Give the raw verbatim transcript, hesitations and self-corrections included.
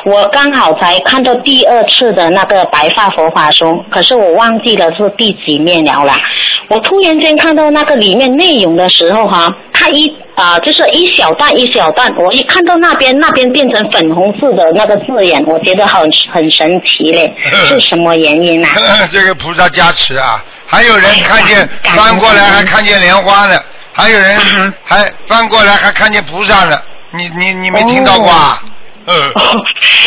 我刚好才看到第二次的那个白发佛法书，可是我忘记了是第几面了啦。我突然间看到那个里面内容的时候哈，它一啊、呃、就是一小段一小段，我一看到那边那边变成粉红色的那个字眼，我觉得很很神奇嘞，是什么原因啊？ 这个菩萨加持啊，还有人看见翻过来还看见莲花呢，还有人还翻过来还看见菩萨呢，你你你没听到过啊？ 哦，